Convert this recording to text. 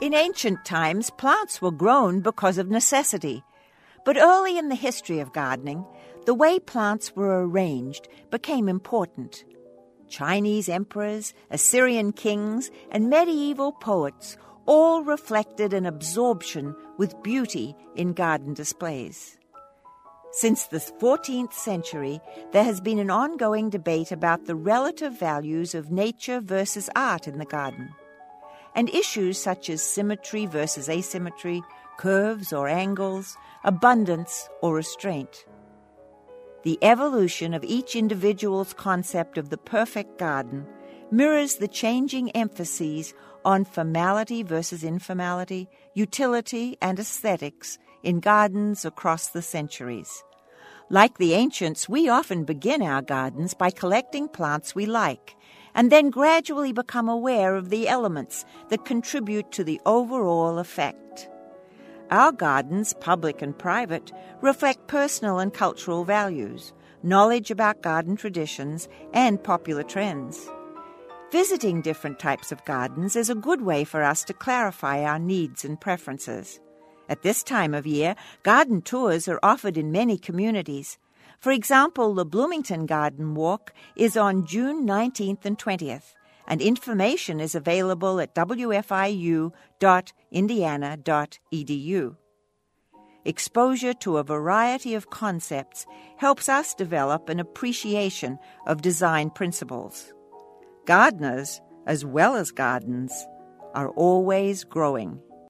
In ancient times, plants were grown because of necessity. But early in the history of gardening, the way plants were arranged became important. Chinese emperors, Assyrian kings, and medieval poets all reflected an absorption with beauty in garden displays. Since the 14th century, there has been an ongoing debate about the relative values of nature versus art in the garden, and issues such as symmetry versus asymmetry, curves or angles, abundance or restraint. The evolution of each individual's concept of the perfect garden mirrors the changing emphases on formality versus informality, utility and aesthetics in gardens across the centuries. Like the ancients, we often begin our gardens by collecting plants we like, and then gradually become aware of the elements that contribute to the overall effect. Our gardens, public and private, reflect personal and cultural values, knowledge about garden traditions, and popular trends. Visiting different types of gardens is a good way for us to clarify our needs and preferences. At this time of year, garden tours are offered in many communities. For example, the Bloomington Garden Walk is on June 19th and 20th, and information is available at wfiu.indiana.edu. Exposure to a variety of concepts helps us develop an appreciation of design principles. Gardeners, as well as gardens, are always growing.